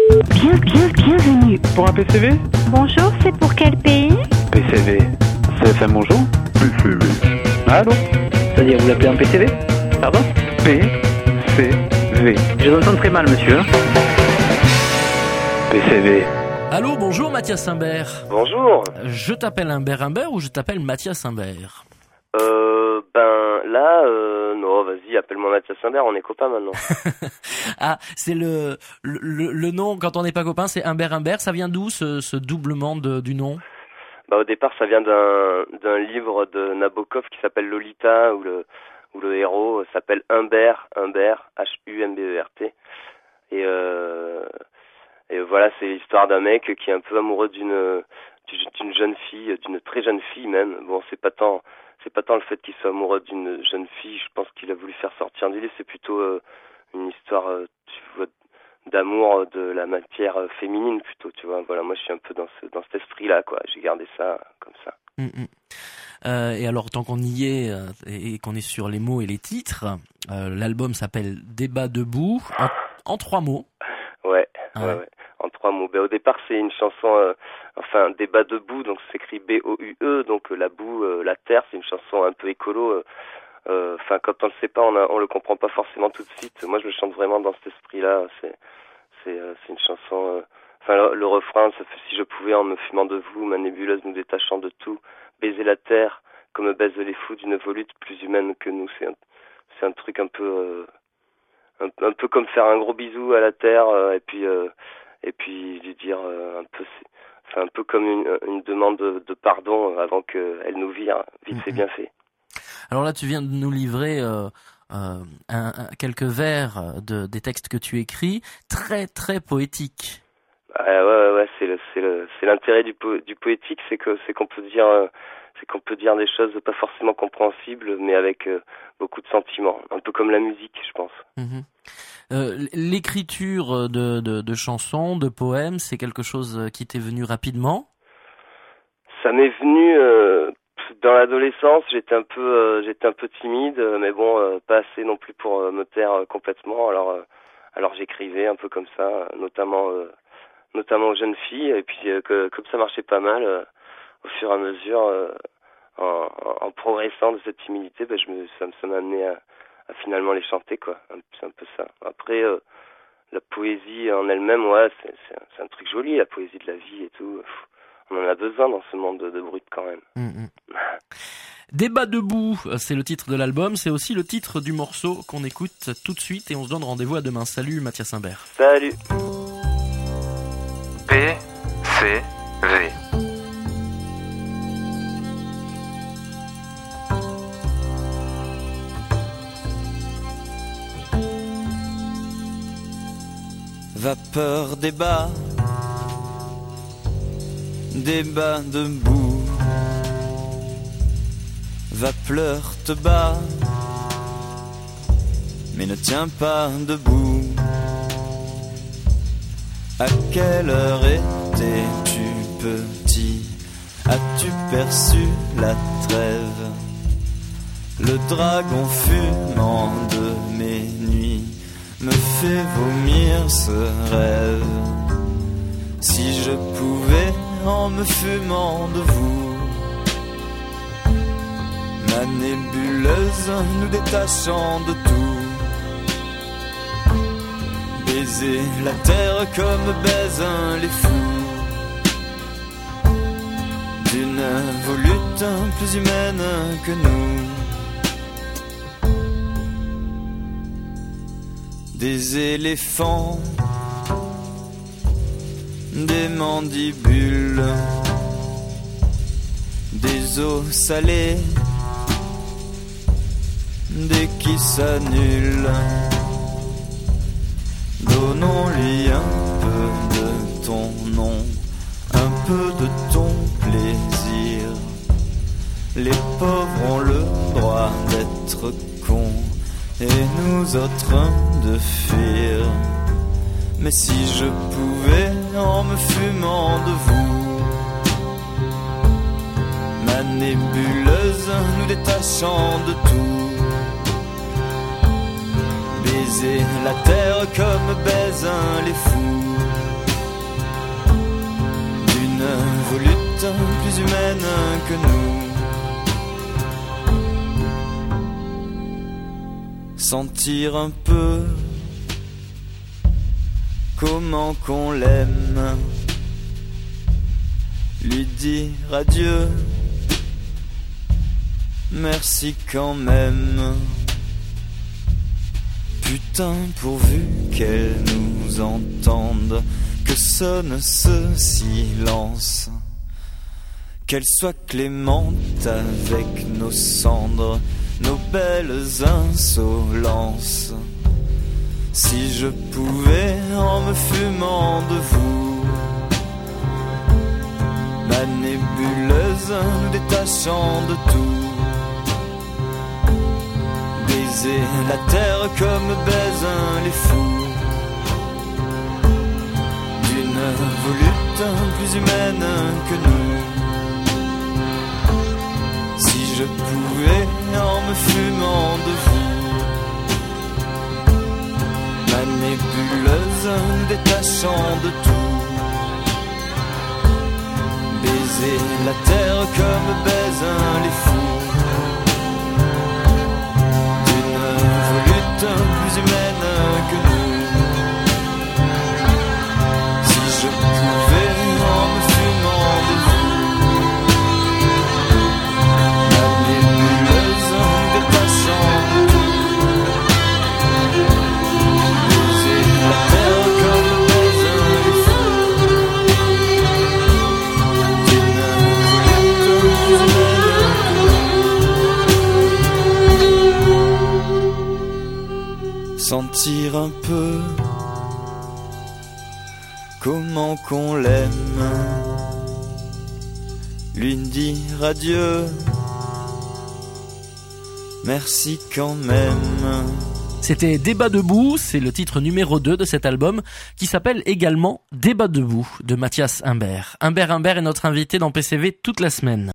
Bienvenue. Pour un PCV? Bonjour, c'est pour quel pays? PCV. CFM bonjour? PCV. Allô? C'est-à-dire, vous l'appelez un PCV? Pardon? PCV. Je vous entends très mal, monsieur. PCV. Allô, bonjour Mathias Imbert. Bonjour. Je t'appelle Imbert ou je t'appelle Mathias Imbert? Non, vas-y, appelle-moi Mathias Imbert, on est copains maintenant. Ah, c'est le nom, quand on n'est pas copains, c'est Imbert. Ça vient d'où ce doublement du nom? Au départ, ça vient d'un livre de Nabokov qui s'appelle Lolita, où le héros s'appelle Humbert, Humbert. Et voilà, c'est l'histoire d'un mec qui est un peu amoureux d'une jeune fille, d'une très jeune fille même. Bon, c'est pas tant le fait qu'il soit amoureux d'une jeune fille, je pense qu'il a voulu faire sortir du lit, c'est plutôt une histoire tu vois, d'amour de la matière féminine plutôt, tu vois. Voilà, moi je suis un peu dans cet esprit-là, quoi. J'ai gardé ça comme ça. Et alors, tant qu'on y est et qu'on est sur les mots et les titres, l'album s'appelle Débat debout, en 3 mots. Ouais. En 3 mots. Au départ, c'est une chanson, Débat debout, donc c'est écrit B-O-U-E, donc la boue, la terre, c'est une chanson un peu écolo. Quand on le sait pas, on le comprend pas forcément tout de suite. Moi, je le chante vraiment dans cet esprit-là. C'est une chanson. Le refrain, ça fait si je pouvais en me fumant de vous, ma nébuleuse nous détachant de tout, baiser la terre comme baisent les fous d'une volute plus humaine que nous. C'est un truc un peu comme faire un gros bisou à la terre et puis lui dire un peu comme une demande de pardon avant qu'elle nous vire. Vite fait, bien fait. Alors là, tu viens de nous livrer quelques vers des textes que tu écris, très très poétiques. Ouais, c'est l'intérêt du poétique, c'est qu'on peut dire des choses pas forcément compréhensibles, mais avec beaucoup de sentiments, un peu comme la musique, je pense. L'écriture de chansons, de poèmes, c'est quelque chose qui t'est venu rapidement? Ça m'est venu dans l'adolescence. J'étais un peu timide, mais bon, pas assez non plus pour me taire complètement. Alors j'écrivais un peu comme ça, notamment aux jeunes filles, et puis comme ça marchait pas mal, au fur et à mesure, en progressant de cette timidité, ça m'a amené à finalement les chanter, quoi. C'est un peu ça. Après, la poésie en elle-même, ouais, c'est un truc joli, la poésie de la vie et tout. On en a besoin dans ce monde de brut quand même. Débat debout, c'est le titre de l'album, c'est aussi le titre du morceau qu'on écoute tout de suite et on se donne rendez-vous à demain. Salut Mathias Imbert. Salut. PCV. Vapeur débat debout, va pleure te bat, mais ne tiens pas debout. À quelle heure étais-tu petit? As-tu perçu la trêve? Le dragon fumant de mes nuits me fait vomir ce rêve. Si je pouvais en me fumant de vous, ma nébuleuse nous détachant de tout, baiser la terre comme baisent les fous, d'une volute plus humaine que nous. Des éléphants, des mandibules, des eaux salées, des qui s'annulent. Donnons-lui un peu de ton nom, un peu de ton plaisir. Les pauvres ont le droit d'être cons et nous autres de fuir. Mais si je pouvais en me fumant de vous, ma nébuleuse nous détachant de tout, baiser la terre comme baisent les fous, sentir un peu comment qu'on l'aime, lui dire adieu, merci quand même. Putain, pourvu qu'elle nous entende, que sonne ce silence, qu'elle soit clémente avec nos cendres, nos belles insolences. Si je pouvais, en me fumant de vous, ma nébuleuse nous détachant de tout, baiser la terre comme baisent les fous, d'une volute plus humaine que nous. Si je pouvais, en me fumant de vous, ma nébuleuse détachant de tout, baiser la terre comme baisent les fous, d'une volute plus humaine que nous. Si je pouvais, en me fumant de vous, ma nébuleuse détachant de tout, baiser la terre comme baisent les fous, d'une volute plus humaine que nous. Sentir un peu comment qu'on l'aime, lui dire adieu, merci quand même. C'était Débat debout, c'est le titre numéro 2 de cet album qui s'appelle également Débat debout de Mathias Imbert. Imbert est notre invité dans PCV toute la semaine.